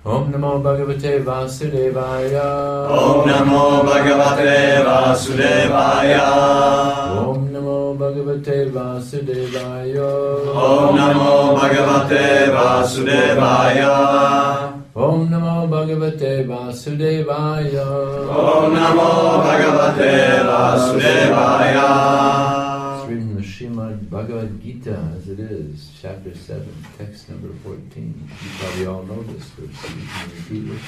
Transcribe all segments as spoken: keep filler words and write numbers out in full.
Om Namo Bhagavate Vasudevaya. Om Namo Bhagavate Vasudevaya. Om Namo Bhagavate Vasudevaya. Om Namo Bhagavate Vasudevaya. Om Namo Bhagavate Vasudevaya. Om Namo Bhagavate Vasudevaya. It's written in the Srimad Bhagavad Gita as it is, chapter seven, text number fourteen. You probably all know this verse, so you can repeat it.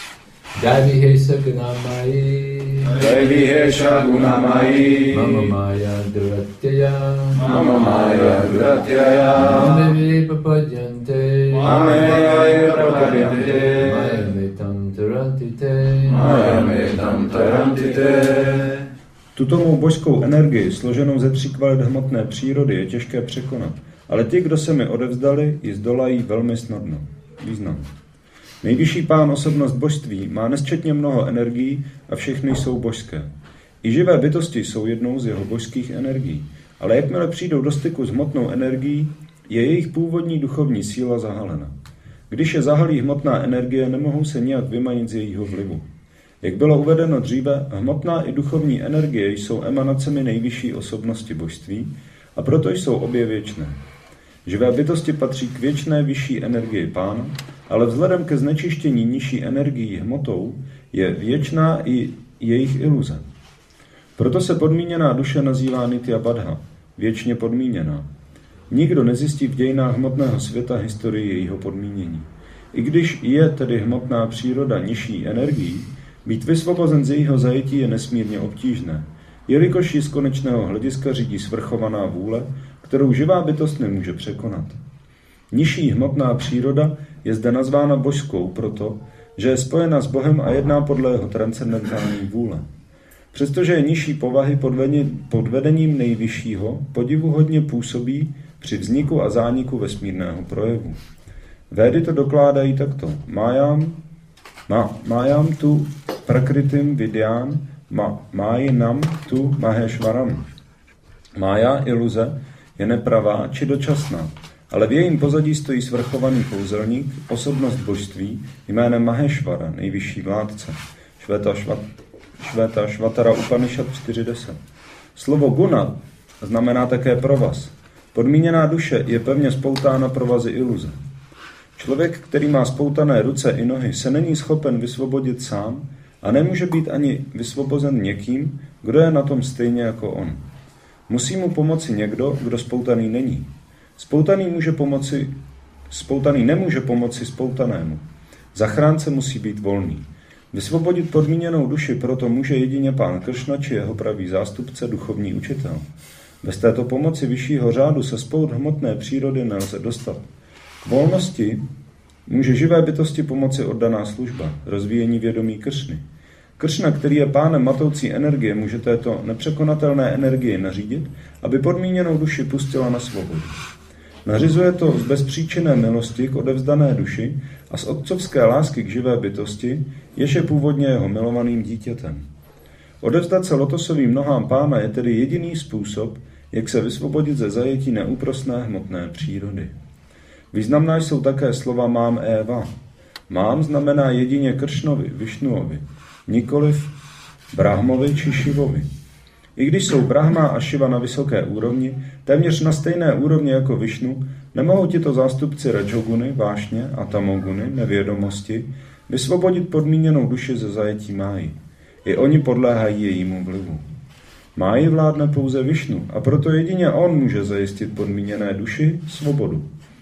Daivihesa Gunamayi. Daivihesa Gunamayi. Mama Maya Duratyaya. Mama Maya Duratyaya. Mame Papadyante. Mame Papadyante. Maya Metam Tarantite. Maya Metam Tarantite. Tuto mou božskou energii, složenou ze tří kvalit hmotné přírody, je těžké překonat, ale ti, kdo se mi odevzdali, ji zdolají velmi snadno. Význam. Nejvyšší pán, osobnost božství, má nesčetně mnoho energií a všechny jsou božské. I živé bytosti jsou jednou z jeho božských energií, ale jakmile přijdou do styku s hmotnou energií, je jejich původní duchovní síla zahalena. Když je zahalí hmotná energie, nemohou se nijak vymanit z jejího vlivu. Jak bylo uvedeno dříve, hmotná i duchovní energie jsou emanacemi nejvyšší osobnosti božství a proto jsou obě věčné. Živé bytosti patří k věčné vyšší energii pána, ale vzhledem ke znečištění nižší energií hmotou je věčná i jejich iluze. Proto se podmíněná duše nazývá Nitya Baddha, věčně podmíněná. Nikdo nezjistí v dějinách hmotného světa historii jejího podmínění. I když je tedy hmotná příroda nižší energií, být vysvobozen z jejího zajetí je nesmírně obtížné, jelikož ji z konečného hlediska řídí svrchovaná vůle, kterou živá bytost nemůže překonat. Nižší hmotná příroda je zde nazvána božskou proto, že je spojena s Bohem a jedná podle jeho transcendentální vůle. Přestože je nižší povahy pod vedením nejvyššího, podivuhodně působí při vzniku a zániku vesmírného projevu. Védy to dokládají takto. Májám, má, májám tu prakritim vidyám, ma, májinam tu maheshvaram. Mája, iluze, je nepravá či dočasná, ale v jejím pozadí stojí svrchovaný kouzelník, osobnost božství, jménem Maheshvara, nejvyšší vládce. Švéta, švat, švéta Švatara Upanishad čtyři deset. Slovo guna znamená také provaz. Podmíněná duše je pevně spoutána provazy iluze. Člověk, který má spoutané ruce i nohy, se není schopen vysvobodit sám a nemůže být ani vysvobozen někým, kdo je na tom stejně jako on. Musí mu pomoci někdo, kdo spoutaný není. Spoutaný, může pomoci, spoutaný nemůže pomoci spoutanému. Zachránce musí být volný. Vysvobodit podmíněnou duši proto může jedině pán Kršna či jeho pravý zástupce, duchovní učitel. Bez této pomoci vyššího řádu se spout hmotné přírody nelze dostat. K volnosti může živé bytosti pomoci oddaná služba, rozvíjení vědomí Kršny. Kršna, který je pánem matoucí energie, může této nepřekonatelné energii nařídit, aby podmíněnou duši pustila na svobodu. Nařizuje to z bezpříčinné milosti k odevzdané duši a z otcovské lásky k živé bytosti, jež je původně jeho milovaným dítětem. Odevzdat se lotosovým nohám pána je tedy jediný způsob, jak se vysvobodit ze zajetí neúprosné hmotné přírody. Významná jsou také slova mám Eva. Mám znamená jedině Kršnovi, Višnuovi, nikoliv Brahmovi či Šivovi. I když jsou Brahma a Šiva na vysoké úrovni, téměř na stejné úrovni jako Višnu, nemohou tito zástupci Rajoguny, vášně a Tamoguny, nevědomosti, vysvobodit podmíněnou duši ze zajetí máji. I oni podléhají jejímu vlivu. Máji vládne pouze Višnu a proto jedině on může zajistit podmíněné duši svobodu.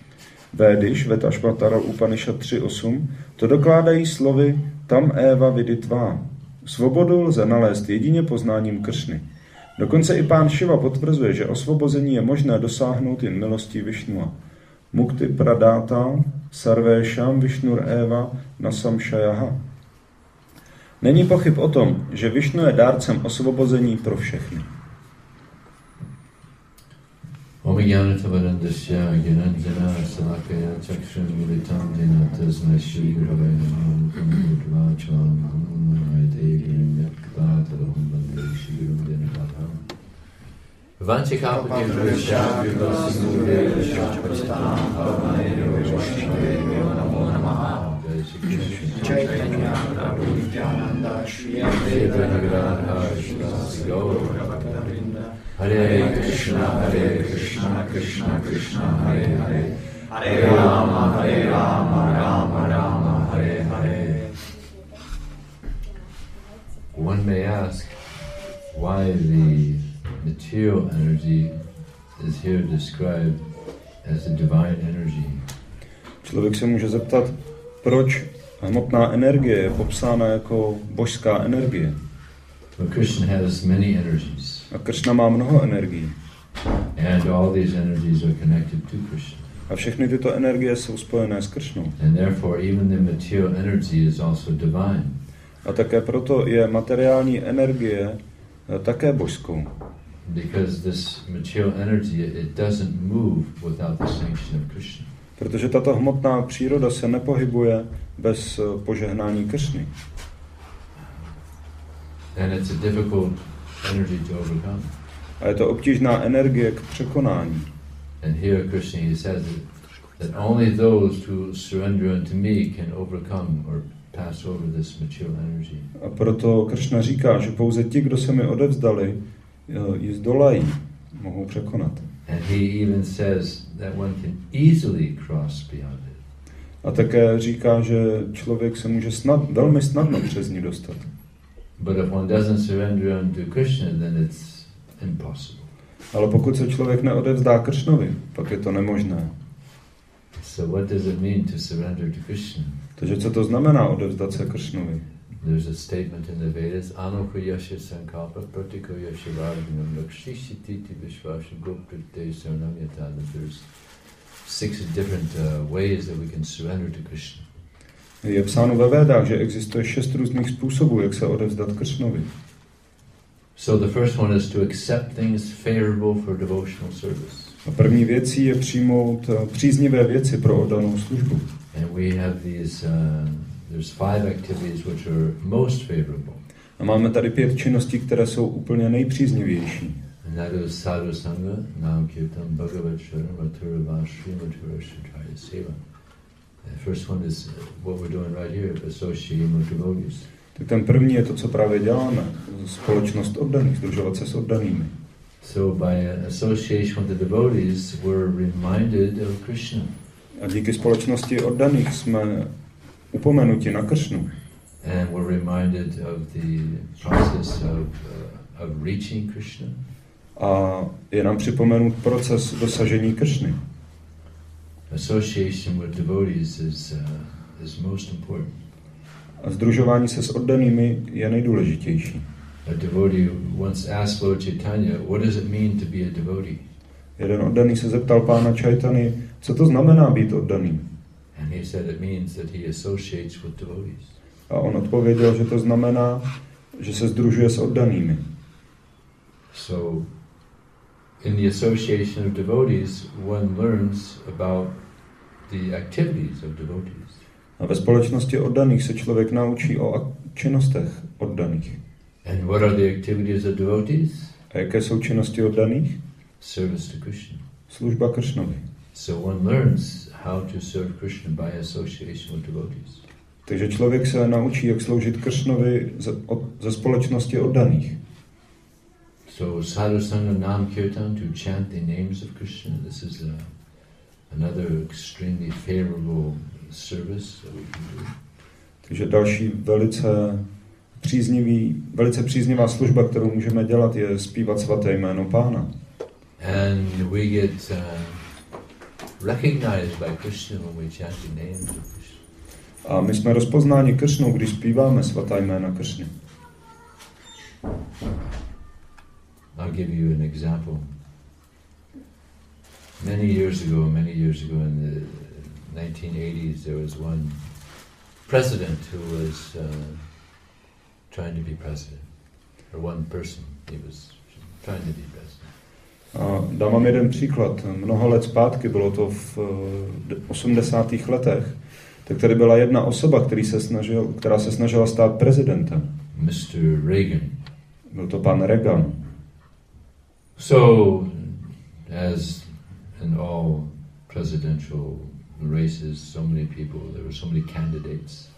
Védy, Švéta Upanishad tři osm, to dokládají slovy tam Eva viditvá. Svobodu lze nalézt jedině poznáním Kršny. Dokonce i pán Šiva potvrzuje, že osvobození je možné dosáhnout jen milostí Višnua. Mukti pradáta sarvéšam Višnur Eva nasamšajaha. Není pochyb o tom, že Višnu je dárcem osvobození pro všechny. Om Jnanatavarandasya Gyananjana Salakaya Chakshram Militam Jena Tasmai Shri Gurave Namo Kamudvacham Aite Grimyakvatahum Bande Shri Gurum Denabham Vanchikapatibhusha Vibhasimurya Shachpachitam Bhavanayo Vishnaveyo Namo Namaha Chaitanya Prabhu Nityananda Shri Advaita Gadadhar Srivastava Gaura Bhaktavrinda. Hare Krishna, Hare Krishna, Krishna Krishna, Hare Hare. Hare Rama, Hare Rama, Rama Rama, Hare Hare. One may ask why the material energy is here described as a divine energy. Člověk se může zeptat, proč hmotná energie je popsána jako božská energie. Well, Krishna has many energies. A Krishna má mnoho energií. And all these energies are connected to Krishna. A všechny tyto energie jsou spojené s Krishnou. And therefore even the material energy is also divine. A také proto je materiální energie také božskou. Because this material energy, it doesn't move without the sanction of Krishna. Protože tato hmotná příroda se nepohybuje bez požehnání Krishny. And it's a difficult energy to overcome. A je to obtížná energie k překonání. And here Krishna he says that, that only those who surrender unto me can overcome or pass over this material energy. A proto Krishna říká, že pouze ti, kdo se mi odevzdali, ji zdolají, mohou překonat. And he even says that one can easily cross beyond it. A také říká, že člověk se může snad, velmi snadno přes ní dostat. But if one doesn't surrender unto Krishna, then it's impossible. Ale pokud se člověk neodevzdá Krishnovi, pak je to nemožné. So what does it mean to surrender to Krishna? Takže co to znamená odevzdat se Krishnovi? There's a statement in the Vedas, Anukha yasya sankalpa pratiko yasya varginam lakshishititi vishvasya goprite saranamyata. There's six different uh, ways that we can surrender to Krishna. Je psáno ve Védách, že existuje šest různých způsobů, jak se odevzdat Krishnovi. So the first one is to accept things favorable for devotional service. A první věcí je přijmout příznivé věci pro oddanou službu. And we have these, uh, there's five activities which are most favorable. A máme tady pět činností, které jsou úplně nejpříznivější. And that is sadhu sangha, nam kirtan, bhagavat sharan, mathura vashri, mathura shachaya seva. The first one is what we're doing right here, associating with devotees. Tak ten první je to, co právě děláme, společnost oddaných, združovat se s oddanými. So by association with the devotees, we're reminded of Krishna. A díky společnosti oddaných jsme upomenuti na Krishnu. And we're reminded of the process of, uh, of reaching Krishna. A je nám připomenut proces dosažení Krishny. Association with devotees is, uh, is most important. A združování se s oddanými je nejdůležitější. A devotee once asked Lord Chaitanya, what does it mean to be a devotee? Jeden oddaný se zeptal pána Chaitany, co to znamená být oddaným. And he said it means that he associates with devotees. A on odpověděl, že to znamená, že se združuje s oddanými. So, in the association of devotees, one learns about the activities of devotees. A ve společnosti oddaných se člověk naučí o činnostech oddaných. And what are the activities of devotees? A jaké jsou činnosti oddaných? Service to Krishna. Služba Krishnovi. So one learns how to serve Krishna by association with devotees. Takže člověk se naučí, jak sloužit Krishnovi ze, od, ze společnosti oddaných. So sadhu sangha nam kirtan, to chant the names of Krishna, this is a, another extremely favorable service that we can do. Takže další velice příznivý, velice příznivá služba, kterou můžeme dělat, je zpívat svaté jméno Pána. And we get uh, recognized by Krishna when we chant the names of Krishna. A my jsme rozpoznáni Krishnou, když zpíváme svatá jména Krishny. I'll give you an example. Many years ago, many years ago in the nineteen eighties, there was one president who was uh, trying to be president. Or one person, he was trying to be president. A dám vám jeden příklad. Mnoho let zpátky, bylo to v osmdesátých letech, tak tady byla jedna osoba, který se snažil, která se snažila stát prezidentem. mister Reagan. Byl to pan Reagan. So, as in all presidential races, so many people, there were so many candidates.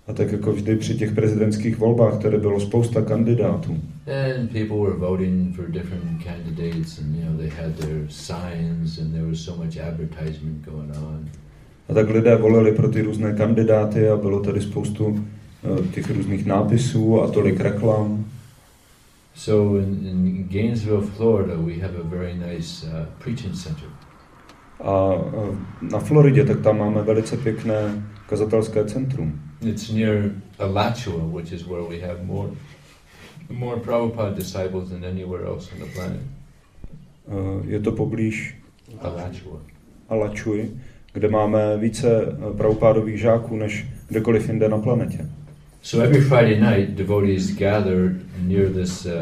A tak jako vždy při těch prezidentských volbách, které bylo spousta kandidátů. And people were voting for different candidates, and you know they had their signs, and there was so much advertisement going on. A tak lidé volili pro ty různé kandidáty a bylo tady spoustu uh, těch různých nápisů a tolik reklam. So in, in Gainesville, Florida, we have a very nice uh, preaching center. A uh, na Floridě tak tam máme velice pěkné kazatelské centrum. It's near Alachua, which is where we have more more Prabhupada disciples than anywhere else on the planet. Uh, je to poblíž Alachua. Alachui, kde máme více Prabhupádových žáků než kdekoliv jinde na planetě. So every Friday night, devotees gather near this, uh,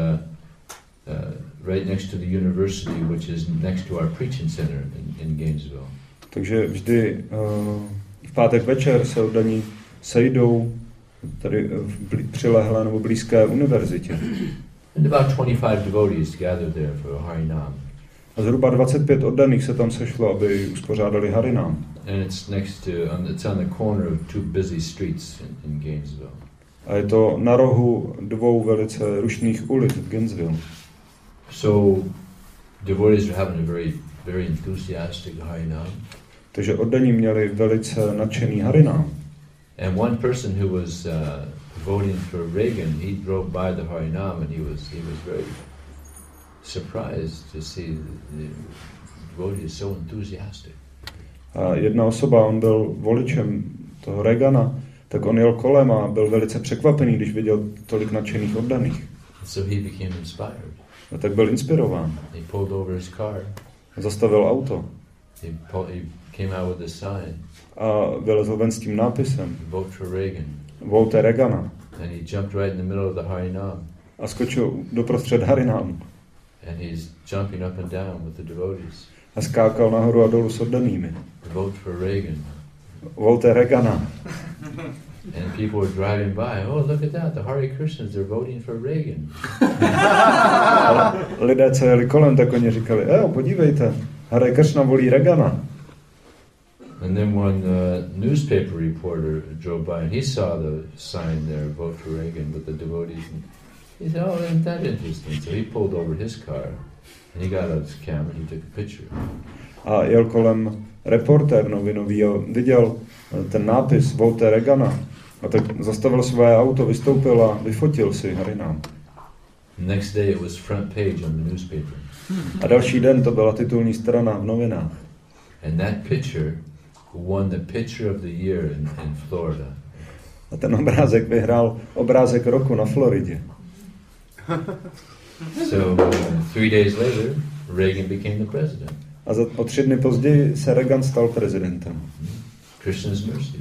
uh, right next to the university, which is next to our preaching center in, in Gainesville. Takže vždy uh, v pátek večer se oddaní sejdou tady v blí, přilehlé nebo blízké univerzitě. And about twenty-five devotees gathered there for Harinam. A zhruba dvacet pět oddaných se tam sešlo, aby uspořádali Harinam. And it's next to, on, it's on the corner of two busy streets in, in Gainesville. A je to na rohu dvou velice rušných ulic v Gainesville. So devotees are having a very, very enthusiastic Harinam. Takže oddaní měli velice nadšený Harinam. And one person who was uh, voting for Reagan, he drove by the Harinam and he was he was very surprised to see the, the devotees so enthusiastic. A jedna osoba, on byl voličem toho Reagana, tak on jel kolem a byl velice překvapený, když viděl tolik nadšených oddaných. So he became inspired. A tak byl inspirován. He pulled over his car. Zastavil auto. He, pulled, he came out with a sign. A vylezl ven s tím nápisem. Vote for Reagan. Vote Reagana. And he jumped right in the middle of the Harinam. A skočil doprostřed Harinamu. And he's jumping up and down with the devotees. A skákal nahoru a dolů s oddanými. Vote for Reagan. Vote Reagana. And people were driving by. Oh, look at that! The Hare Krishnas, they're voting for Reagan. Lidé, co jeli kolem, tak oni říkali, jo, podívejte, Hare Krishna volí Reagana. And then one uh, newspaper reporter drove by and he saw the sign there, vote for Reagan, with the devotees. And he said, oh, isn't that interesting? So he pulled over his car and he got out his camera and he took a picture. A jel kolem reportér novinový a viděl ten nápis Vote Reagana. A tak zastavil své auto, vystoupil a vyfotil si Harinam. Next day it was front page on the newspaper. A další den to byla titulní strana v novinách. And that picture won the picture of the year in, in Florida. A ten obrázek vyhrál obrázek roku na Floridě. So uh, three days later, Reagan became the president. A za, o tři dny později se Reagan stal prezidentem. Krishna's mercy.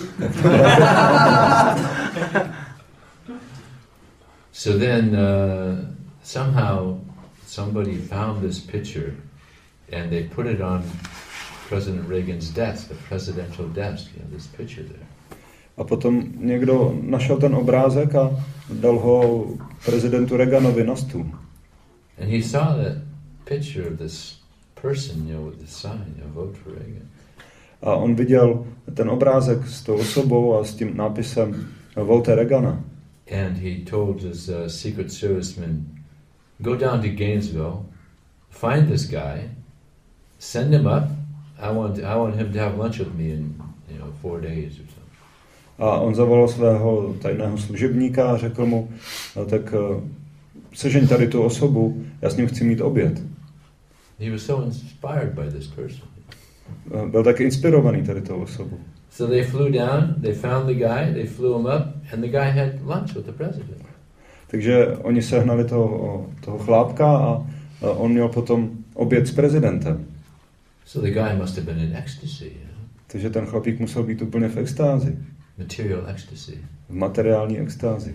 So then uh, somehow somebody found this picture and they put it on President Reagan's desk, the presidential desk, you know, this picture there. A potom někdo našel ten obrázek a dal ho prezidentu Reaganovi na stůl. And he saw that picture of this person, you know, with the sign, you know, vote for Reagan. A on viděl ten obrázek s tou osobou a s tím nápisem Vote Reagana. And he told his uh, Secret Servicemen, go down to Gainesville, find this guy, send him up. I want I want him to have lunch with me in, you know, four days or something. A on zavolal svého tajného služebníka a řekl mu, no, tak uh, sežeň tady tu osobu, já s ním chci mít oběd. He was so inspired by this person. Uh, byl tak inspirovaný tady tou osobou. So they flew down, they found the guy, they flew him up, and the guy had lunch with the president. Takže oni sehnali toho, toho chlápka a uh, on měl potom oběd s prezidentem. So the guy must have been in ecstasy, you know? Takže ten chlapík musel být úplně v extázi. Material ecstasy. V materiální extázi.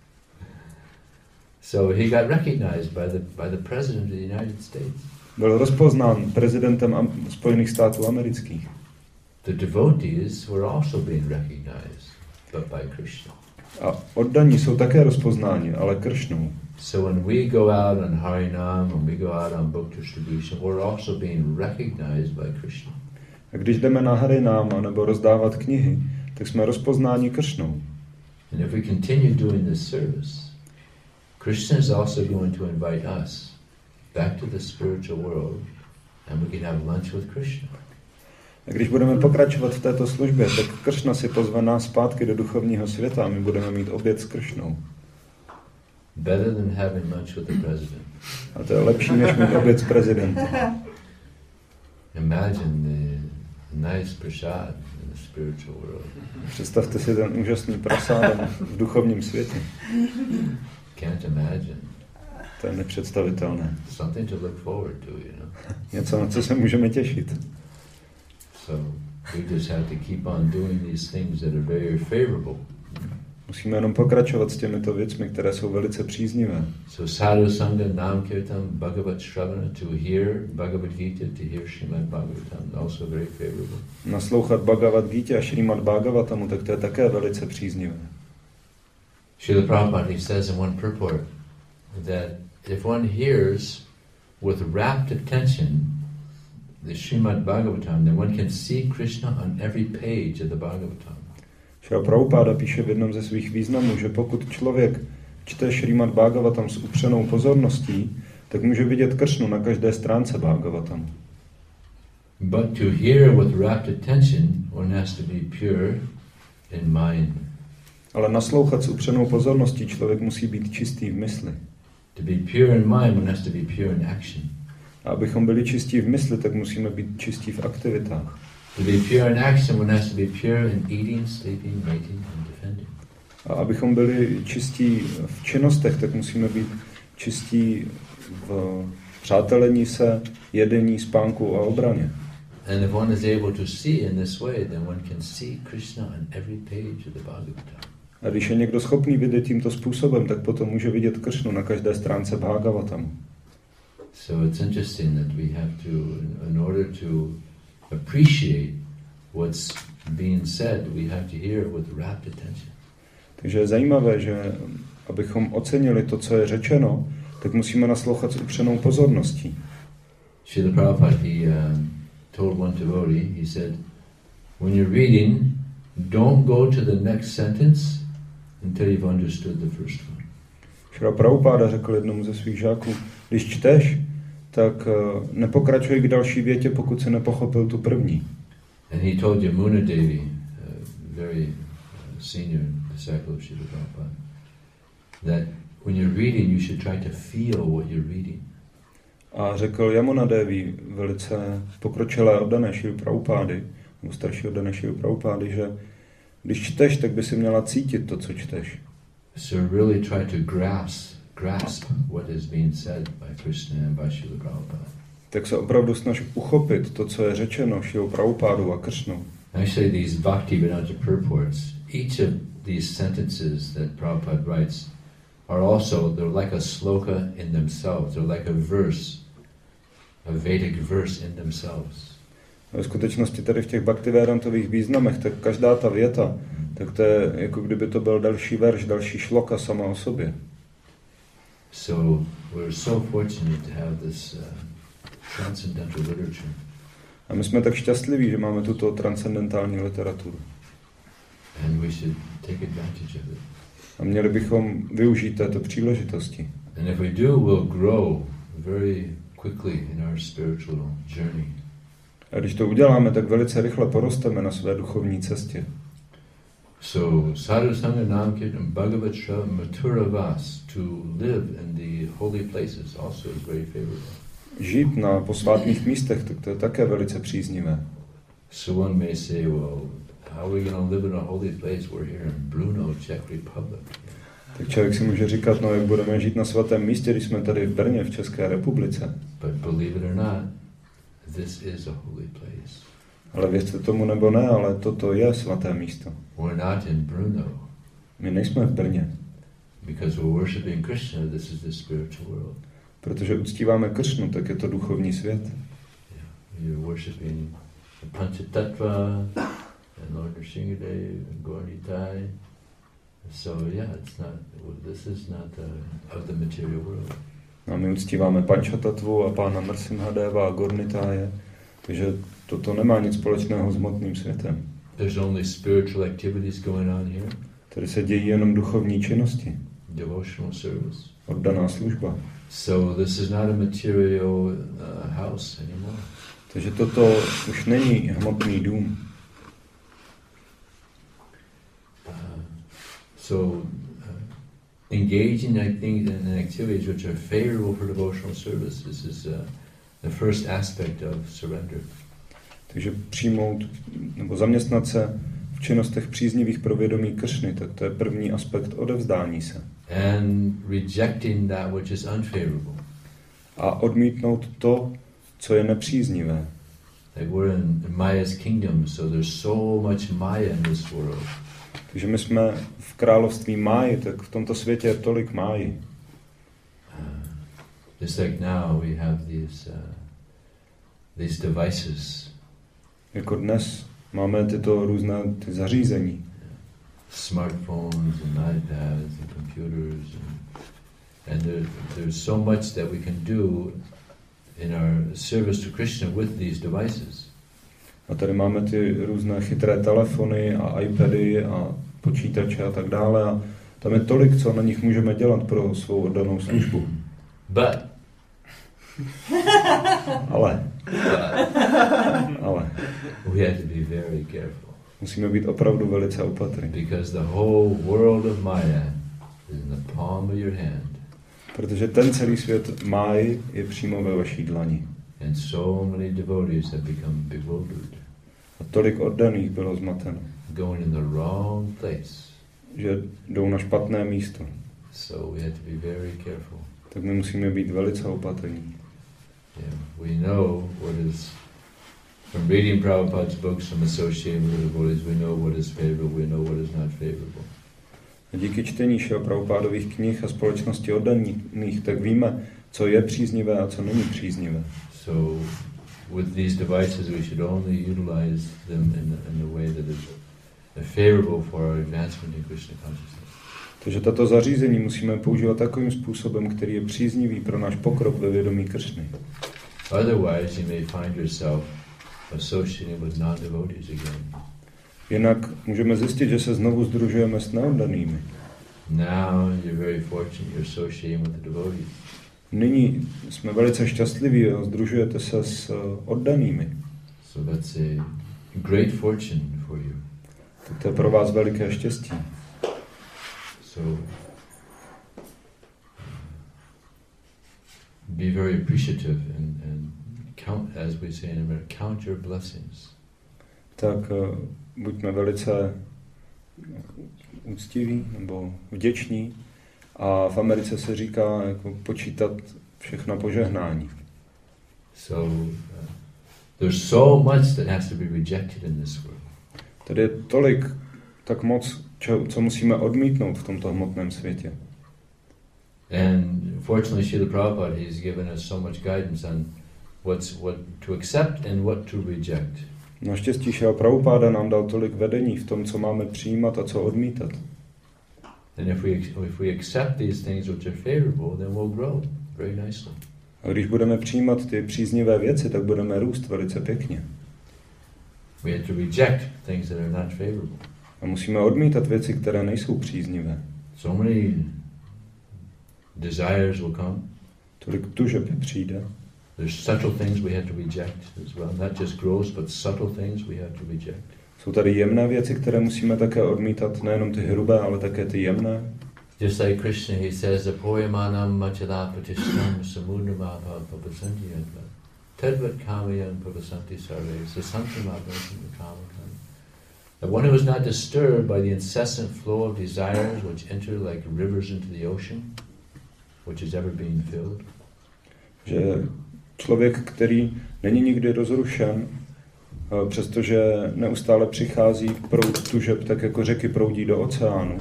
So he got recognized by the by the president of the United States. Byl rozpoznán prezidentem Spojených států amerických. The devotees were also being recognized, but by Krishna. A oddaní jsou také rozpoznáni, ale Kršnou. So when we go out on Harinam, when we go out on book distribution, we're also being recognized by Krishna. A když jdeme na Harinam nebo rozdávat knihy, tak jsme rozpoznáni Kršnou. And if we continue doing this service, Krishna is also going to invite us back to the spiritual world and we can have lunch with Krishna. A když budeme pokračovat v této službě, tak Kršna si pozve nás zpátky do duchovního světa a my budeme mít oběd s Kršnou. Better than having lunch with the president. A to je lepší, než mít oběd s prezidentem. Imagine the nice prasad in the spiritual world. Představte si ten úžasný prasád v duchovním světě. Can't imagine. To je nepředstavitelné. Something to look forward to, you know. Něco, na co se můžeme těšit. So we just have to keep on doing these things that are very favorable. Musíme jenom pokračovat s těmito věcmi, které jsou velice příznivé. So sadhu sangha, nam kirtan, bhagavat shravana, to hear Bhagavad Gita, to hear Srimad Bhagavatam, also very favorable. Naslouchat Bhagavad Gita a Srimad Bhagavatamu, tak to je také velice příznivé. Srila Prabhupada, he says in one purport that if one hears with rapt attention the Srimad Bhagavatam, then one can see Krishna on every page of the Bhagavatam. Srila Prabhupada píše v jednom ze svých významů, že pokud člověk čte Srimad Bhagavatam s upřenou pozorností, tak může vidět Kršnu na každé stránce Bhagavatamu. But to hear with rapt attention, one has to be pure in mind. Ale naslouchat s upřenou pozorností člověk musí být čistý v mysli. To be pure in mind, one has to be pure in action. A abychom byli čistí v mysli, tak musíme být čistí v aktivitách. To be pure in action, one has to be pure in eating, sleeping, mating and defending. A abychom byli čistí v činnostech, tak musíme být čistí v přátelení se, jedení, spánku a obraně. And if one is able to see in this way, then one can see Krishna on every page of the Bhagavatam. A když je někdo schopný vidět tímto způsobem, tak potom může vidět Kršnu na každé stránce Bhagavatamu. So it's interesting that we have to, in order to appreciate what's being said, we have to hear with rapt attention. Takže je zajímavé, že abychom ocenili to, co je řečeno, tak musíme naslouchat s upřenou pozorností. Srila Prabhupada, he uh, told one devotee, he said, when you're reading, don't go to the next sentence until you've understood the first one. Srila Prabhupada řekl jednomu ze svých žáků, když čteš, tak uh, nepokračuj k další větě, pokud se nepochopil tu první. And he told Yamuna Devi, a very uh, senior disciple of Srila Prabhupada, that when you're reading, you should try to feel what you're reading. A řekl Yamuna Devi, velice pokročilé oddané Šrily Prabhupády, nebo starší oddané Šrily Prabhupády, že když čteš, tak by si měla cítit to, co čteš. So really try to grasp, grasp what is being said by Krishna and by Srila Prabhupada. Tak se opravdu snaž uchopit to, co je řečeno Šrilou Prabhupádou a Kršnou. Actually, these Bhaktivedanta purports, each of these sentences that Prabhupada writes are also, they're like a sloka in themselves. They're like a verse, a Vedic verse in themselves. Ve skutečnosti tady v těch Bhaktivedantových významech, tak každá ta věta, tak to je jako kdyby to byl další verš, další šloka sama o sobě. So we're so fortunate to have this uh, transcendental literature. A my jsme tak šťastliví, že máme tuto transcendentální literaturu. And we should take advantage of it. A měli bychom využít této příležitosti. And if we do, we'll grow very quickly in our spiritual journey. A když to uděláme, tak velice rychle porosteme na své duchovní cestě. So, sadhu sangha nam kirtan bhagavat shravan mathura vas, to live in the holy places also is very favorable. Žít na posvátných místech, tak to je také velice příznivé. So one may say, well, how are we going to live in a holy place? We're here in Brno, Czech Republic. Tak člověk si může říkat, no jak budeme žít na svatém místě, když jsme tady v Brně, v České republice. But believe it or not, this is a holy place. Ale věřte tomu nebo ne, ale toto je svaté místo. We're not in Brno. My nejsme v Brně. Because we're worshiping Krishna, this is the spiritual world. Protože uctíváme Kršnu, tak je to duchovní svět. Yeah, you're worshiping the Panchatattva, and Lord Nrsimhadev, and Gaura-Nitai. So yeah, it's not, this is not uh, of the material world. A my uctíváme Pančatatvu a pána Nrsimhadeva a Gaura-Nitáje, takže toto nemá nic společného s hmotným světem. There's only spiritual activities going on here. Tady se dějí jenom duchovní činnosti. Devotional service. Oddaná služba. So this is not a material uh, house anymore. Takže toto už není hmotný dům. Uh, so uh, engaging I think in activities which are favorable for devotional service, this is uh, the first aspect of surrender. Takže přijmout nebo zaměstnat se v činnostech příznivých pro vědomí Kršny, tak to je první aspekt odevzdání se. And rejecting that which is unfavorable. A odmítnout to, co je nepříznivé. Like we're in, in Maya's kingdom, so there's so much Maya in this world. Takže my jsme v království Máji, tak v tomto světě je tolik Máji. Uh, just like now we have these uh, these devices. Jako dnes máme tyto různé ty zařízení. Smartphones and iPads and computers and, and there, there's so much that we can do in our service to Krishna with these devices. A tady máme ty různé chytré telefony a iPady a počítače a tak dále a tam je tolik, co na nich můžeme dělat pro svou oddanou službu. But ale ale we have to be very careful. Musíme být opravdu velice opatrní. Because the whole world of Maya is in the palm of your hand. Protože ten celý svět Máji je přímo ve vaší dlani. And so many devotees have become bewildered. A tolik oddaných bylo zmateno. Going in the wrong place. Že jdou na špatné místo. So we have to be very careful. Tak my musíme být velice opatrní. Yeah, we know what is, from reading Prabhupada's books, from associating with the devotees, we know what is favorable, we know what is not favorable. A díky čtení Šrila Prabhupádových knih a společnosti oddaných, tak víme, co je příznivé a co není příznivé. So with these devices we should only utilize them in the, in the way that is favorable for our advancement in Krishna consciousness. Takže tato zařízení musíme používat takovým způsobem, který je příznivý pro náš pokrok ve vědomí Kršny. Otherwise you may find yourself associating with non-devotees again. Jinak můžeme zjistit, že se znovu sdružujeme s neoddanými. Now you're very fortunate you're associating with the devotees. Nyní jsme velice šťastliví a sdružujete se s oddanými. So that's a great fortune for you. Tak to je pro vás veliké štěstí. So be very appreciative and, and count, as we say in America, count your blessings. Tak uh, buďme velice úctiví nebo vděční. A v Americe se říká jako počítat všechna požehnání. So uh, there's so much that has to be rejected in this world. Tady je tolik, tak moc, čo, co musíme odmítnout v tomto hmotném světě. And fortunately, Srila Prabhupada, he's given us so much guidance on what's what to accept and what to reject. Naštěstí Šrila Prabhupada nám dal tolik vedení v tom, co máme přijímat a co odmítat. And if we if we accept these things which are favorable, then we'll grow very nicely. A když budeme přijímat ty příznivé věci, tak budeme růst velice pěkně. We have to reject things that are not favorable. A musíme odmítat věci, které nejsou příznivé. So many desires will come. Tolik tužeb přijde. There's subtle things we have to reject as well. Not just gross, but subtle things we have to reject. Jsou tady jemné věci, které musíme také odmítat, nejenom ty hrubé, ale také ty jemné. Just like Krishna, he says, "Apoyamanam machalapatishtam samudnamabha papasanti yadva tadvat kamayan papasanti sarve sasantamabhatam kamakam." The one who is not disturbed by the incessant flow of desires which enter like rivers into the ocean, which is ever being filled. Že člověk, který není nikdy rozrušen, přestože neustále přichází proud tužeb, tak jako řeky proudí do oceánu.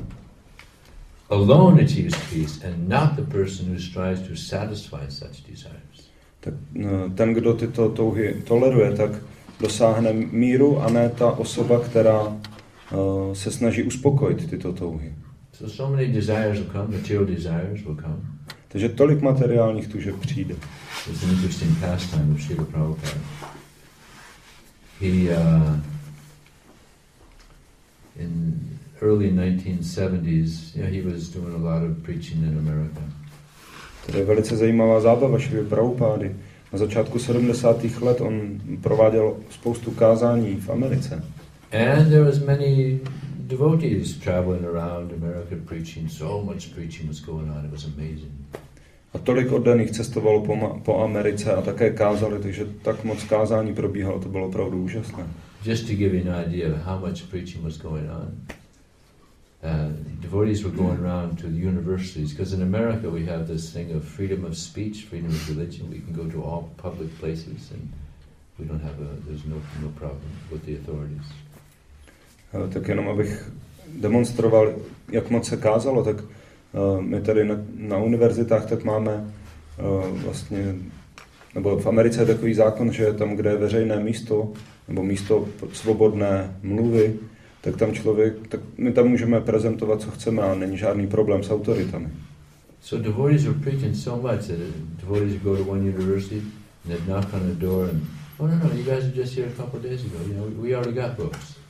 Alone achieves peace, and not the person who strives to satisfy such desires. Tak ten, kdo tyto touhy toleruje, tak dosáhne míru a ne ta osoba, která uh, se snaží uspokojit tyto touhy. So, so many desires will come, material desires will come. Takže tolik materiálních tužeb přijde. It's an interesting pastime of Srila Prabhupada. He, uh, in early nineteen seventies, you know, he was doing a lot of preaching in America. To je velice zajímavá zábava Šrily Prabhupády. Na začátku sedmdesátých let on prováděl spoustu kázání v Americe. And there was many devotees traveling around America preaching. So much preaching was going on. It was amazing. A tolik oddaných cestovalo po, po Americe a také kázali, takže tak moc kázání probíhalo, to bylo opravdu úžasné. Just to give you an idea of how much preaching was going on. Uh, devotees were going around to the universities, because in America we have this thing of freedom of speech, freedom of religion. We can go to all public places and we don't have a, there's no, no problem with the authorities. Tak jenom abych demonstroval, jak moc se kázalo, tak uh, my tady na, na univerzitách tak máme uh, vlastně, nebo v Americe je takový zákon, že tam, kde je veřejné místo, nebo místo svobodné mluvy, tak tam člověk, tak my tam můžeme prezentovat, co chceme a není žádný problém s autoritami. So devotees were preaching so much that devotees go to one university and they'd knock on the door and, oh no, no, you guys were just here a couple of days ago, you know, we already got books.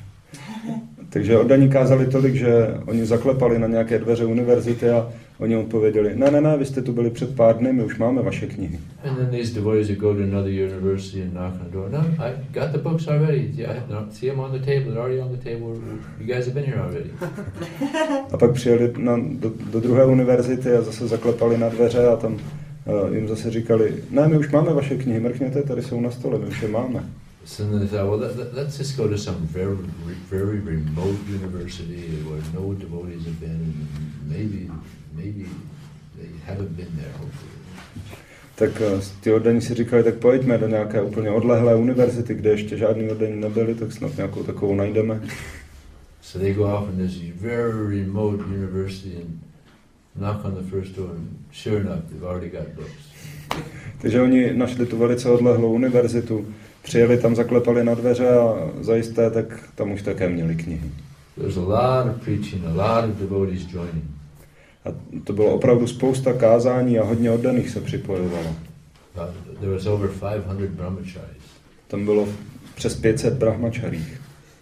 Takže oddaní kázali tolik, že oni zaklepali na nějaké dveře univerzity a oni odpověděli, ne, ne, ne, vy jste tu byli před pár dny, my už máme vaše knihy. And then these devotees would go to another university and knock on the door. No, I got the books already. Yeah, I no, see them on the table. They're already on the table. You guys have been here already. A pak přijeli na, do, do druhé univerzity a zase zaklepali na dveře a tam uh, jim zase říkali, ne, my už máme vaše knihy, mrkněte, tady jsou na stole, my už je máme. So then they thought, well, let, let, let's just go to some very, very remote university where no devotees have been, and maybe, maybe they haven't been there, hopefully. Tak ty oddaní si říkali, tak pojďme do nějaké úplně odlehlé univerzity, kde ještě žádný oddaní nebyli, tak snad nějakou takovou najdeme. So they go off in this very remote university and knock on the first door, and sure enough, they've already got books. Takže oni našli tu velice odlehlou univerzitu, přijeli tam, zaklepali na dveře a zajisté, tak tam už také měli knihy. There's a lot of preaching, a lot of devotees joining. A to bylo opravdu spousta kázání a hodně oddaných se připojovalo. Uh, there was over five hundred brahmacharis. Tam bylo přes pět set brahmačarích.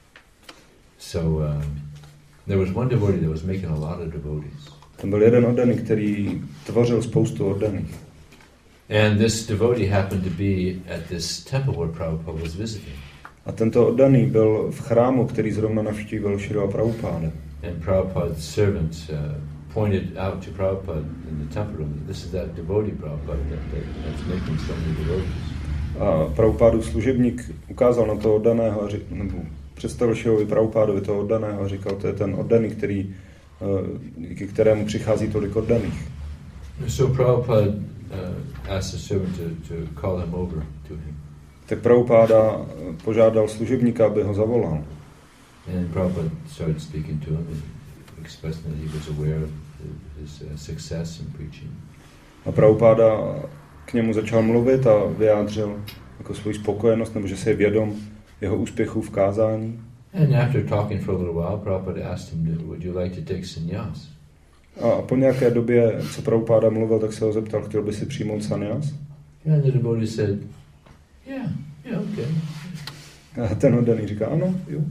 So um, there was one devotee that was making a lot of devotees. Tam byl jeden oddaný, který tvořil spoustu oddaných. And this devotee happened to be at this temple where Prabhupada was visiting. A tento oddaný byl v chrámu, který zrovna navštívil Šrila Prabhupada. And Prabhupada's servants uh, pointed out to Prabhupada in the temple room, this is that devotee Prabhupada that, that, that's making so many devotees. A Prabhupádův služebník ukázal na toho oddaného, nebo představil Šrilovi Prabhupádovi toho oddaného a říkal, to je ten oddaný, který, díky kterému přichází tolik oddaných. So Prabhupada uh, asked the servant to, to call him over to him. Tak Prabhupada požádal služebníka, aby ho zavolal. And Prabhupada started speaking to him and expressing that he was aware of his uh, success in preaching. A Prabhupada k němu začal mluvit a vyjádřil jako svou spokojenost, nebo že se je vědom jeho úspěchů v kázání. And after talking for a little while, Prabhupada asked him, would you like to take sannyas? A po nějaké době, co Prabhupada mluvil, tak se ho zeptal, chtěl by si přijmout sannyas? And the devotee said, yeah, yeah, okay. A ten oddaný říká, ano, jo.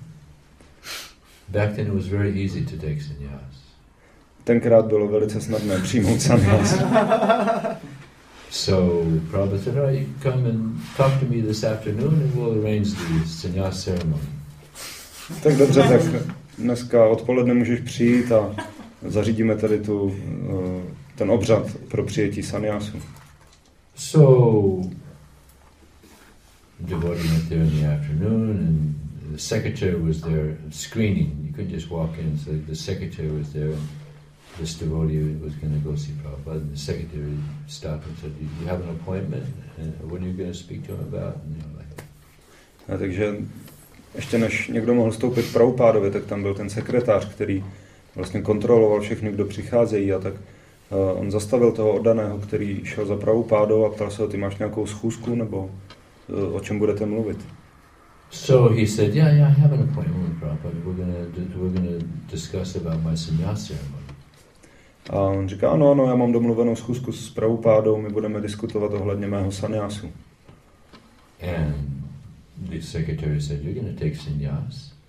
Back then it was very easy to take sannyas. Tenkrát bylo velice snadné přijmout sannyas. So Prabhupada said, all right, you come and talk to me this afternoon and we'll arrange the sannyas ceremony. Tak dobře, tak dneska odpoledne můžeš přijít a zařídíme tady tu, ten obřad pro přijetí sannyásu. So devotee went there in the afternoon and the secretary was there screening. You couldn't just walk in, so the secretary was there and this devotee was going to go see Prabhupada. And the secretary stopped and said, you have an appointment? And what are you going to speak to him about? And, you know, like, a takže ještě než někdo mohl vstoupit k Prabhupádovi, tak tam byl ten sekretář, který vlastně kontroloval všechny, kdo přicházejí, a tak uh, on zastavil toho oddaného, který šel za Prabhupádou a ptal se ho, ty máš nějakou schůzku, nebo uh, o čem budete mluvit? So he said, yeah, yeah, I have an appointment with Prabhupada. We're going to we're going to discuss about my sannyas ceremony. A on říká, ano, ano, já mám domluvenou schůzku s Prabhupádou, my budeme diskutovat ohledně mého sannyásu. And the secretary said, you're going to take sannyas?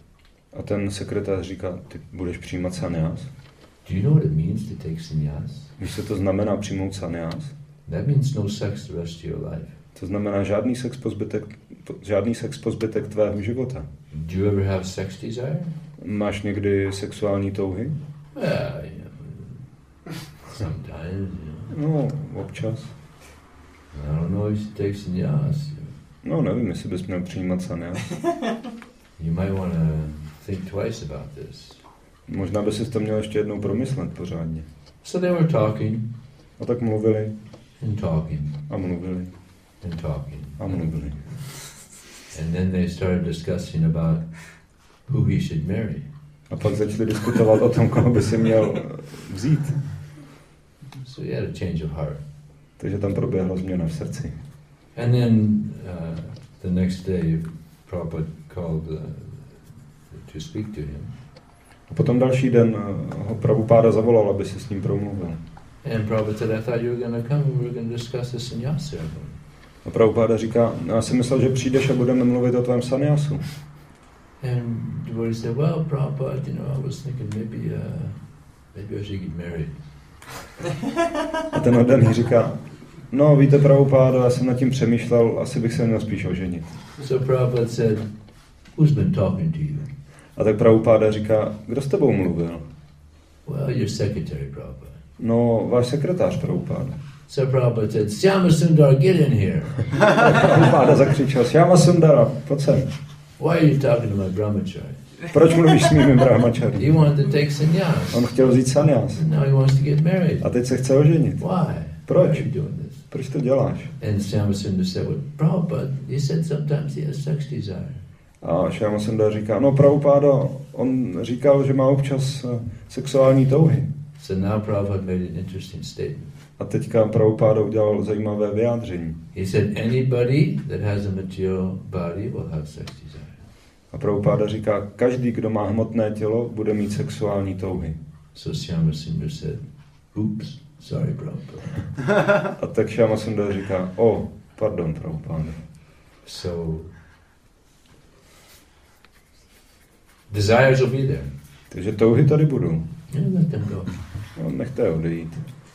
A ten sekretář říká, ty budeš přijímat sannyas? Do you know what it means to take sannyas? Víš, co to znamená přijmout sannyas? That means no sex the rest of your life. To znamená žádný sex po zbytek, žádný sex po zbytek tvého života. Do you ever have sex desire? Máš někdy sexuální touhy? Well, you know, sometimes, you know. No, občas. I don't know if you take sannyas. No, nevím, jestli bys měl přijímat sannyas. You might want to think twice about this. Možná by si to měl ještě jednou promyslet pořádně. So they were talking A tak mluvili and talking a mluvili and talking. a mluvili. And then they started discussing about who he should marry. A pak začali diskutovat o tom, koho by si měl vzít. So he had a change of heart. Takže tam proběhla změna v srdci. And then uh, the next day, Prabhupada called uh, to speak to him. A potom další den ho Prabhupáda zavolal, aby si s ním promluvil. And Prabhupada said, I thought you were going to come and we were going to discuss the sannyas ceremony. A Prabhupáda říká, no, já si myslel, že přijdeš a budeme mluvit o tvém sanyasu. And the devotee said, well, Prabhupada, you know, I was thinking maybe, uh, maybe I should get married. A ten oddaný říká, no víte, Prabhupáda, já jsem nad tím přemýšlel, asi bych se měl spíš oženit. So Prabhupada said, who's been talking to you? A tak Prabhupáda říká, kdo s tebou mluvil? Well, your secretary, Prabhupada. No, váš sekretář, Prabhupáda. So Prabhupada said, Syama Sundar, get in here. Prabhupáda zakřičel, Syama Sundara, pojď sem. Why are you talking to my brahmachari? Proč mluvíš s mými brahmačary? He wanted to take sannyas. On chtěl vzít sannyas. And now he wants to get married. A teď se chce oženit. Why? Proč? Why are you doing this? Proč to děláš? And Syama Sundar said, well, Prabhupada, he said sometimes he has sex desire. A Syama Sundar říká, no Prabhupáda, on říkal, že má občas sexuální touhy. So now Prabhupada made an interesting statement. A teďka Prabhupáda udělal zajímavé vyjádření. He said, anybody that has a material body will have sex desire. A Prabhupáda říká, každý, kdo má hmotné tělo, bude mít sexuální touhy. So Syama Sundar said, oops, sorry Prabhupada. A tak Syama Sundar říká, o, oh, pardon, Prabhupáda. So, desires will be there. Takže touhy tady budou. Yeah, let them go. No, nechte je odejít.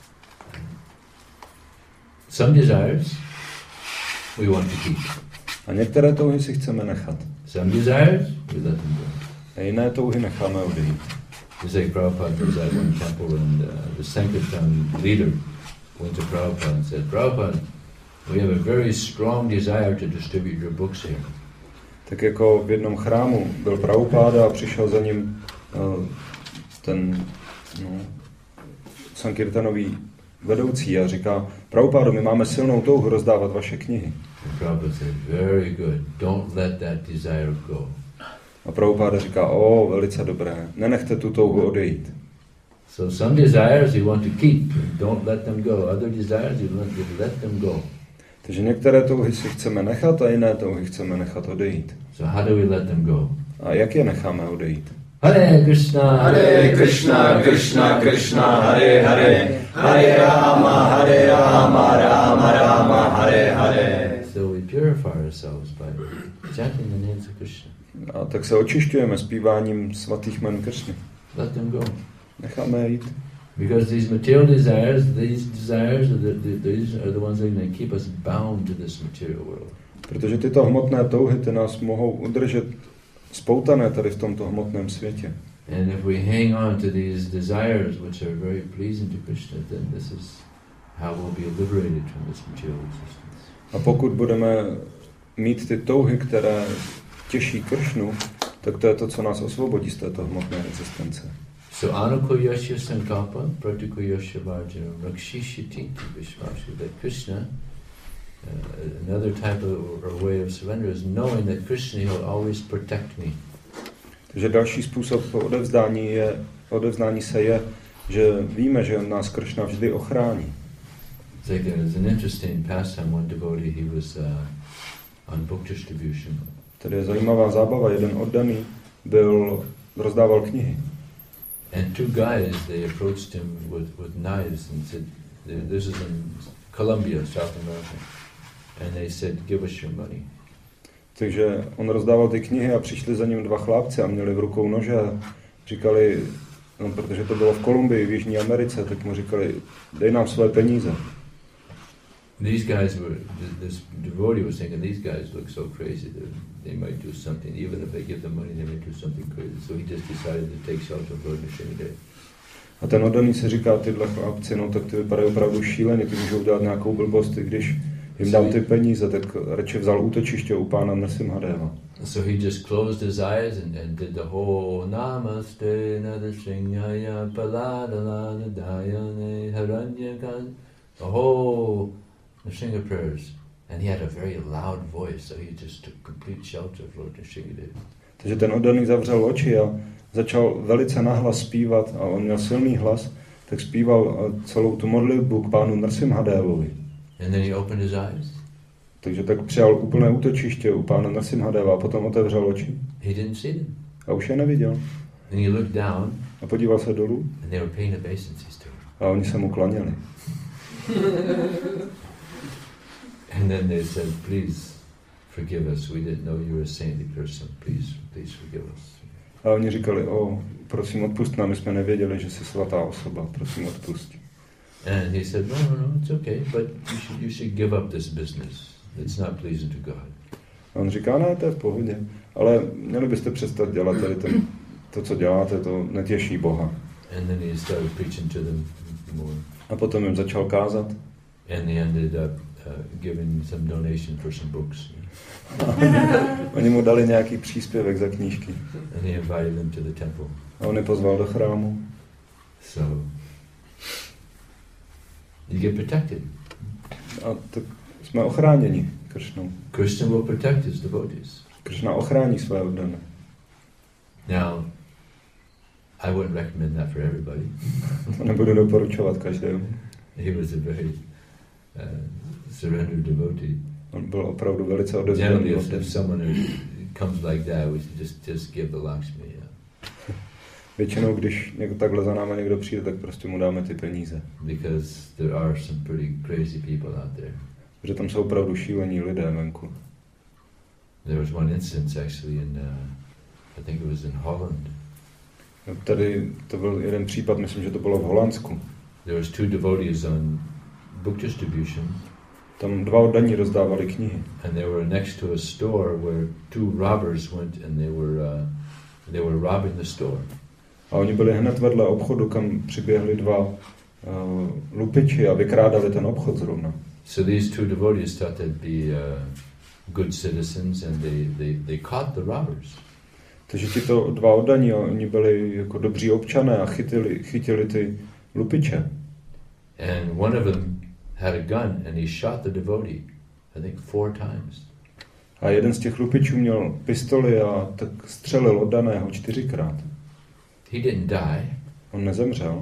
Some desires we want to keep. A některé touhy si chceme nechat. Some desires we let them go. A jiné touhy necháme odejít. It's like Prabhupada was at one temple and uh, the Sankirtan leader went to Prabhupada and said, Prabhupada, we have a very strong desire to distribute your books here. Tak jako v jednom chrámu byl Prabhupáda a přišel za ním uh, ten no, Sankirtanový vedoucí a říká, Prabhupádo, my máme silnou touhu rozdávat vaše knihy. And Prabhupada said, very good, don't let that desire go. A Prabhupáda říká, o, velice dobré, nenechte tu touhu odejít. So some desires you want to keep, don't let them go. Other desires you want to let them go. Takže některé touhy si chceme nechat a jiné touhy chceme nechat odejít. So how do we let them go? A jak je necháme odejít? Hare Krishna, Hare Krishna, Krishna Krishna, Hare Hare, Hare Rama, Hare Rama, Rama Rama, Hare Hare. So we purify ourselves by chanting the names of Krishna. A tak se očišťujeme zpíváním svatých jmen Kršny. Let them go. Necháme je jít. Because these material desires, these desires, are the, the, these are the ones that are going to keep us bound to this material world. Protože tyto hmotné touhy ty nás mohou udržet spoutané tady v tomto hmotném světě. And if we hang on to these desires which are very pleasing to Krishna, then this is how we'll be liberated from this material existence. A pokud budeme mít ty touhy, které těší Kršnu, tak to je to, co nás osvobodí z této hmotné existence. So anukuyasya sankalpa pratikuyasya varjana rakshishiti vishvasya. That Krishna, uh, another type of or way of surrender is knowing that Krishna will always protect me. Takže další způsob odevzdání, je, odevzdání se je, že víme, že nás Kršna vždy ochrání. It's like there's an interesting pastime. One devotee, he was uh, on book distribution. Tady je zajímavá zábava. Jeden oddaný byl, rozdával knihy. And two guys, they approached him with, with knives and said, this is in Colombia, South America. And they said, give us your money. Takže on rozdával ty knihy a přišli za ním dva chlápci a měli v rukou nože a říkali, no, protože to bylo v Kolumbii, v Jižní Americe, tak mu říkali, dej nám své peníze. These guys were, this devotee was thinking, these guys look so crazy that they might do something, even if they give them money, they might do something crazy. So he just decided to take shelter of Lord Nrsimhadev. A ten oddaný se říká, tyhle chlapci, no tak ty vypadají opravdu šíleně, ty můžou dělat nějakou blbost, i když jim dám ty peníze, tak radši vzal útočiště u pána Nrsimhadeva. So he just closed his eyes and, and did the whole Namaste Nadarsinghaya Paladalana Haranyakan, the whole Nrsimha prayers. And he had a very loud voice, so he just took complete shelter of Lord Nrsimhadev. Takže ten oddaný zavřel oči a začal velice nahlas zpívat a on měl silný hlas, tak zpíval celou tu modlitbu k pánu Nrsimhadevovi. And then he opened his eyes. Takže tak přijal úplné útočiště u pána Nrsimhadeva a potom otevřel oči. He didn't see them. A už je neviděl. And he looked down. A podíval se dolů. And they were paying obeisances to him. A oni se mu klaněli. And then they said, please forgive us. We didn't know you were a saintly person. Please, please forgive us. A oni říkali, o, prosím odpust nám, my jsme nevěděli, že jsi svatá osoba, prosím odpust. And he said, no, no, no, it's okay, but you should, you should give up this business. It's not pleasing to God. A on říká, ne, to je v pohodě, ale měli byste přestat dělat tady ten, to, co děláte, to netěší Boha. And then he started preaching to them more. A potom jim začal kázat. And he ended up uh, giving some donation for some books. Oni mu dali nějaký příspěvek za knížky. And he invited them to the temple. A on je pozval do chrámu. So you get protected. A tak jsme ochráněni Kršnou. Krishna will protect his devotees. Kršna ochrání své oddané. Now, I wouldn't recommend that for everybody. To nebudu doporučovat každému. He was a very uh, surrendered devotee. On byl opravdu velice odevzdaný. Generally, if, if someone who comes like that, we should just just give the Lakshmi. Yeah. Většinou, když někdo takhle za náma někdo přijde, tak prostě mu dáme ty peníze. Because there are some pretty crazy people out there. Protože tam jsou opravdu šílení lidé venku. There was one instance actually in, uh, I think it was in Holland. Tady to byl jeden případ, myslím, že to bylo v Holandsku. There was two devotees on book distribution. Tam dva oddaní rozdávali knihy. And they were next to a store where two robbers went and they were uh, they were robbing the store. A oni byli hned vedle obchodu, kam přiběhli dva uh, lupiči a vykrádali ten obchod zrovna. So these two devotees thought they'd be uh, good citizens and they, they, they caught the robbers. Takže tito dva oddaní, oni byli jako dobří občané a chytili, chytili ty lupiče. And one of them had a gun and he shot the devotee, I think four times. A jeden z těch lupičů měl pistoli a tak střelil oddaného čtyřikrát. He didn't die. On nezemřel.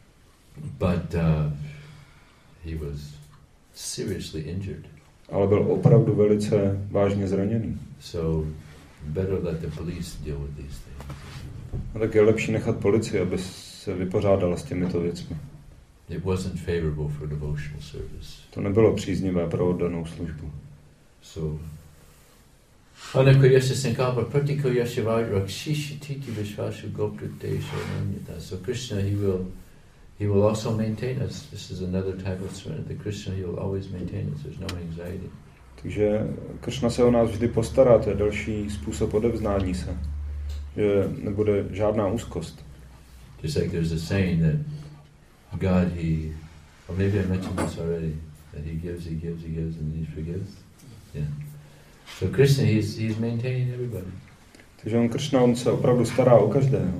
But uh, he was seriously injured. Ale byl opravdu velice vážně zraněný. So better let the police deal with these things. A tak je lepší nechat policii, aby se vypořádala s těmito věcmi. It wasn't favorable for devotional service. To nebylo příznivé pro oddanou službu. So Anakuyasya Sankalpa Pratikuyasya Rakshishititi Vishvashu Goptrite Sharananyata. So Krishna, he will he will also maintain us. This is another type of serenity. Krishna, he will always maintain us. There's no anxiety. Takže Kršna se o nás vždy postará, to je další způsob odevzdání se. Že nebude žádná úzkost. Just like there's a saying that God, he, or maybe I mentioned this already, that he gives, he gives, he gives, and he forgives. Yeah. So Krishna, he's, he's maintaining everybody. Takže on Kršna, on se opravdu stará o každého.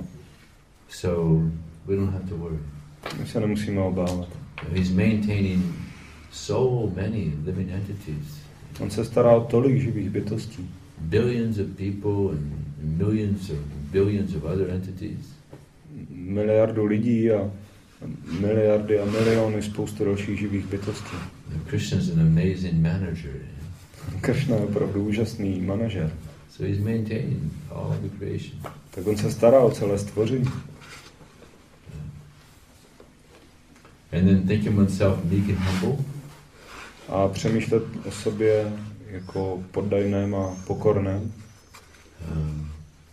So we don't have to worry. My se nemusíme obávat. He's maintaining so many living entities. On se stará o tolik živých bytostí. Billions of people and millions of billions of other entities. Miliardu lidí a miliardy a miliony spoustu dalších živých bytostí. Krishna is an amazing manager. Kršna je opravdu úžasný manažer. So he's maintaining all the creation. Tak on se stará o celé stvoření. And then thinking oneself meek and humble. A přemýšlet o sobě jako poddajném a pokorném. Um,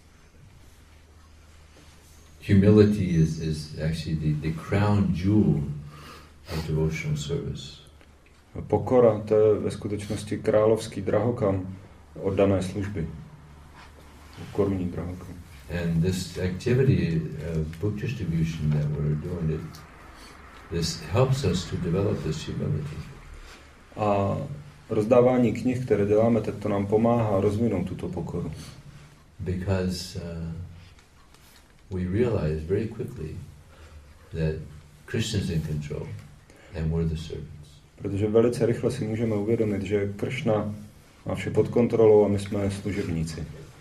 humility is, is actually the, the crown jewel of devotional service. Pokora, to je ve skutečnosti královský drahokam oddané služby. Korunní drahokam. And this activity of book distribution that we're doing, it, this helps us to develop this humility. A rozdávání knih, které děláme, tak to nám pomáhá rozvinout tuto pokoru. Because uh, we realize very quickly that Krishna is in control and we're the servants. Protože velice rychle si můžeme uvědomit, že Kršna má vše pod kontrolou a my jsme služebníci.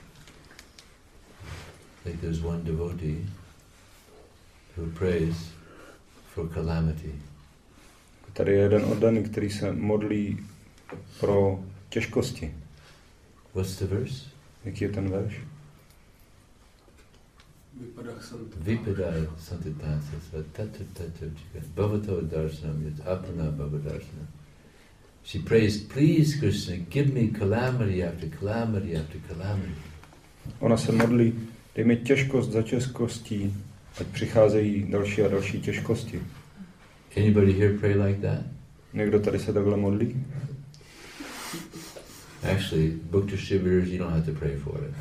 Like there's one devotee who prays for calamity. Tady je jeden oddaný, který se modlí pro těžkosti. What's the verse? Jaký je ten verš? Vipada santitasa tatu tatu bhavato darshanam yat apana bhavadarshana. She prays, please Krishna, give me calamity after calamity after calamity. Ona se modlí, dej mi těžkost za těžkostí, ať přicházejí další a další těžkosti. Anybody here pray like that? Někdo tady se takhle modlí? Actually, book distributors, you don't have to pray for it.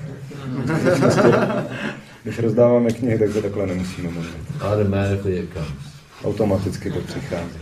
Když rozdáváme knihy, tak to takhle nemusíme modlit. Automatically it comes. Automaticky to přichází.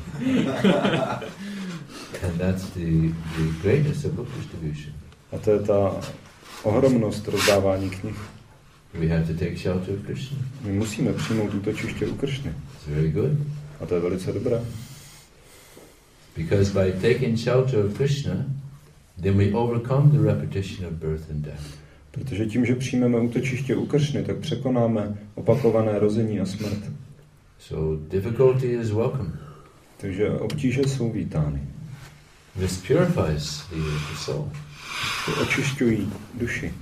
And that's the, the greatness of book distribution. A to je ta ohromnost rozdávání knih. We have to take shelter of Krishna. My musíme přijmout útočiště u Kršny. It's very good. A to je velice dobré. Because by taking shelter of Krishna, then we overcome the repetition of birth and death. Protože tím, že přijmeme útočiště u Kršny, tak překonáme opakované rození a smrt. So difficulty is welcome. Takže obtíže jsou vítány. This purifies the, the soul. To očišťují duši.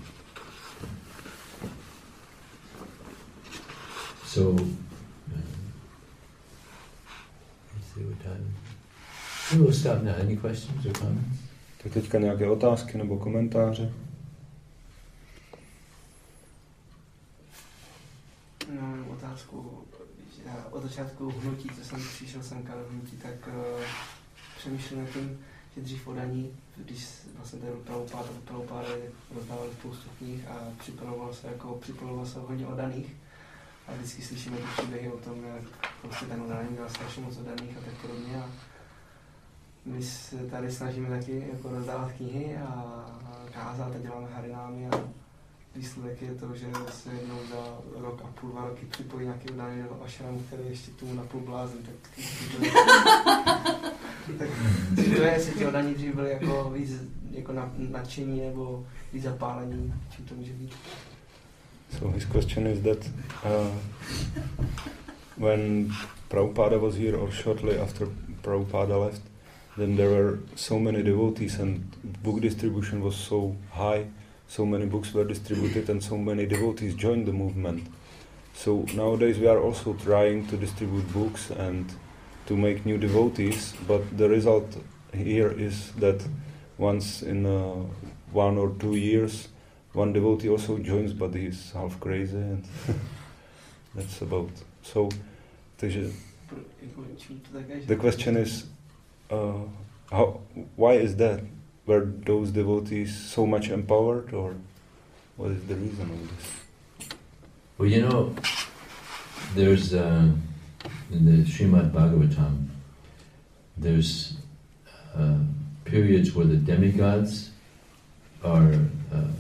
So, uh, let's see what time. We will stop now. Any questions or comments? Tak teďka nějaké otázky nebo komentáře? No, otázku, že od začátku hnutí, co jsem přišel semka do hnutí, tak uh, přemýšlím nad tím, že dřív odaní, když vlastně ten Prabhupáda, Prabhupáda rozdával spoustu knih a připravoval se jako připravoval se hodně odaných. A vždycky slyšíme ty příběhy o tom, jak prostě ten odaný měl strašně moc odaných a tak podobně. A my se tady snažíme taky jako rozdávat knihy a kázat a děláme harinámy a výsledek je to, že se jednou za rok a půl, dva roky připojí nějaký odaný do ašramu, který ještě tomu napůl blázn. Tak, tak to je, jestli ti odaní dřív byli jako víc jako nadšení nebo víc zapálení, čím to může být. So his question is that uh, when Prabhupada was here or shortly after Prabhupada left, then there were so many devotees and book distribution was so high, so many books were distributed and so many devotees joined the movement. So nowadays we are also trying to distribute books and to make new devotees, but the result here is that once in uh, one or two years one devotee also joins, but he is half crazy, and that's about. So, the question is, uh, how? Why is that? Were those devotees so much empowered, or what is the reason of this? Well, you know, there's uh, in the Srimad Bhagavatam, there's uh, periods where the demigods are uh,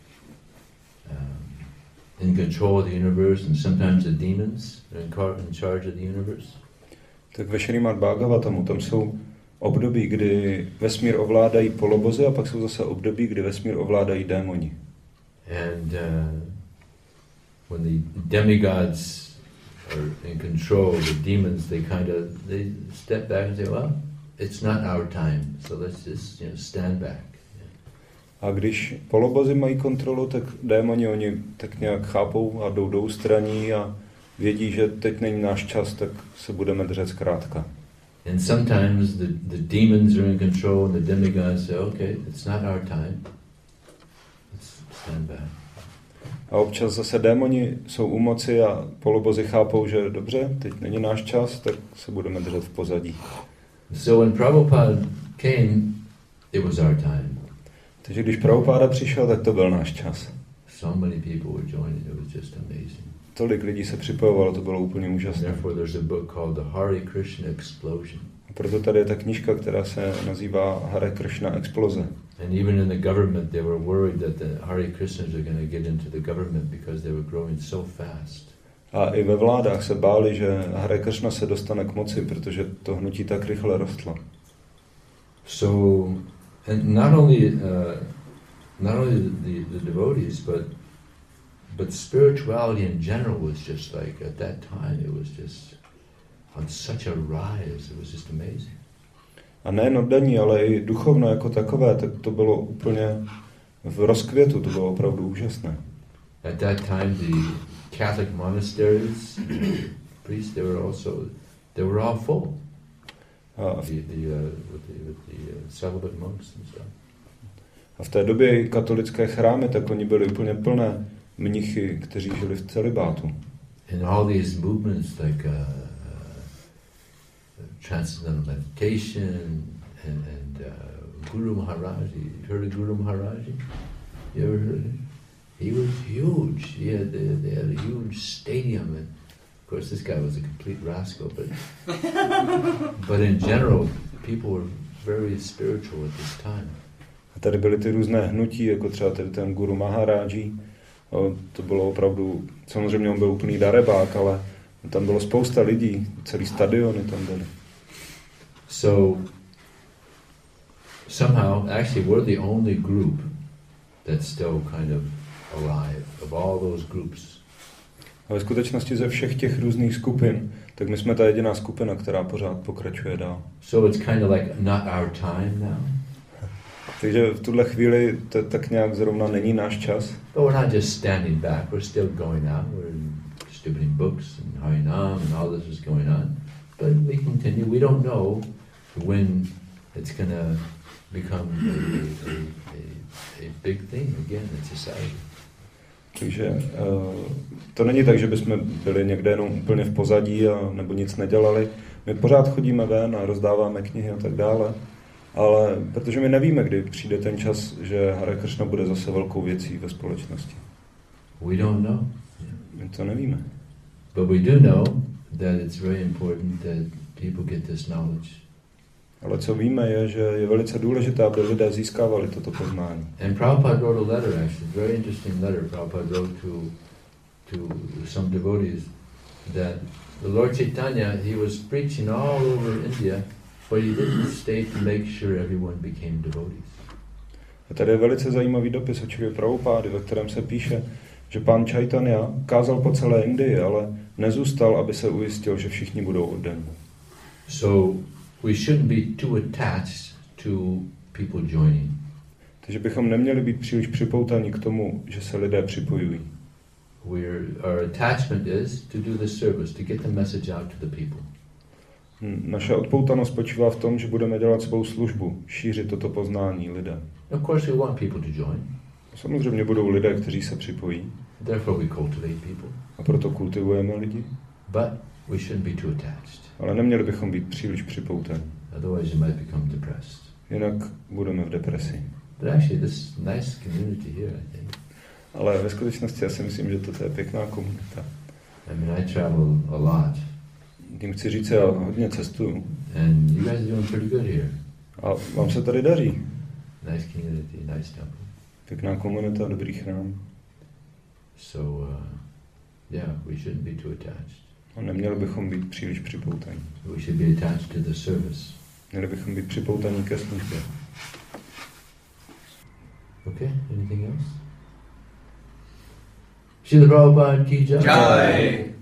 in control of the universe, and sometimes the demons are in, car- in charge of the universe. Tak ve Srimad Bhagavatamu tam jsou období, kdy vesmír ovládají polobozy, a pak jsou zase období, kdy vesmír ovládají démoni. And uh, when the demigods are in control, the demons, they kind of they step back and say, well, it's not our time, so let's just, you know, stand back. A když polobozy mají kontrolu, tak démoni oni tak nějak chápou a jdou do ústraní a vědí, že teď není náš čas, tak se budeme držet zkrátka. And sometimes the, the demons are in control and the demigods say, okay, it's not our time. Let's stand back. A občas zase démoni jsou u moci a polobozy chápou, že dobře, teď není náš čas, tak se budeme držet v pozadí. So when Prabhupada came, it was our time. Takže když Prabhupáda přišel, tak to byl náš čas. So many people were joining, it was just amazing. Tolik lidí se připojovalo, to bylo úplně And úžasné. therefore there's a book called The Hare Krishna Explosion. A proto tady je ta knížka, která se nazývá Hare Krishna Exploze. And even in the government they were worried that the Hare Krishnas are going to get into the government because they were growing so fast. A i ve vládách se báli, že Hare Krishna se dostane k moci, protože to hnutí tak rychle rostlo. So, and not only uh, not only the, the devotees, but but spirituality in general was just like, at that time it was just on such a rise, it was just amazing. A nejen oddaní, ale i duchovno jako takové, tak to bylo úplně v rozkvětu, to bylo opravdu úžasné. At that time the Catholic monasteries, the priests, they were also, they were all full. A The, the, uh, with the, with the uh, celibate monks and stuff. A v té době i katolické chrámy, tak oni byly úplně plné mnichy, kteří žili v celibátu. And all these movements like uh, uh, transcendental meditation and, and uh, Guru Maharaji. You heard of Guru Maharaji? You ever heard of him? He was huge. He had, they, they had a huge stadium. And of course, this guy was a complete rascal. But but in general, people were very spiritual at this time. A tady byly ty různé hnutí, jako třeba tady ten Guru Maharaji. To bylo opravdu, samozřejmě on byl úplný darebák, ale tam bylo spousta lidí, celý stadiony tam byly. So somehow, actually, we're the only group that's still kind of alive of all those groups. A ve skutečnosti ze všech těch různých skupin, tak my jsme ta jediná skupina, která pořád pokračuje dál. So it's kind of like not our time now. Takže v tuhle chvíli to tak nějak zrovna není náš čas. But we're not just standing back, we're still going on. We're distributing books and Harinam and all this is going on. But we continue. We don't know when it's going to become a, a, a, a big thing again in society. Takže uh, to není tak, že bychom byli někde jenom úplně v pozadí a, nebo nic nedělali. My pořád chodíme ven a rozdáváme knihy a tak dále. Ale protože my nevíme, kdy přijde ten čas, že Hare Krishna bude zase velkou věcí ve společnosti. We don't know. My to nevíme. But we do know that it's very important that people get this knowledge. Ale co víme je, že je velice důležité, aby lidé získávali toto poznání. And Prabhupada wrote a letter, actually, a very interesting letter Prabhupada wrote to, to some devotees that the Lord Chaitanya, he was preaching all over India, but he didn't stay to make sure everyone became devotees. A tady je velice zajímavý dopis od Čivy Prabhupády, ve kterém se píše, že pán Chaitanya kázal po celé Indii, ale nezůstal, aby se ujistil, že všichni budou oddaní. So we shouldn't be too attached to people joining. Takže bychom neměli být příliš připoutaní k tomu, že se lidé připojují. We're, our attachment is to do the service, to get the message out to the people. Naše odpoutanost spočívá v tom, že budeme dělat svou službu, šířit toto poznání lidem. Of course we want people to join. Samozřejmě budou lidé, kteří se připojí. Therefore we cultivate people. A proto kultivujeme lidi. But we shouldn't be too attached. Ale neměli bychom být příliš připoutaní. Otherwise you might become depressed. Jinak budeme v depresi. But actually this is a nice community here, I think. Ale ve skutečnosti já si myslím, že toto je pěkná komunita. I mean, I travel a lot. Tím chci říct, já hodně cestuju. And you guys are doing pretty good here. A vám se tady daří. Nice community, nice temple. Pěkná komunita, dobrý chrám. So, uh, yeah, we shouldn't be too attached. A neměli bychom být příliš připoutaní. We should be attached to the service. Měli bychom být připoutaní ke službě. Okay, anything else? Srila Prabhupada ki jai. Jai.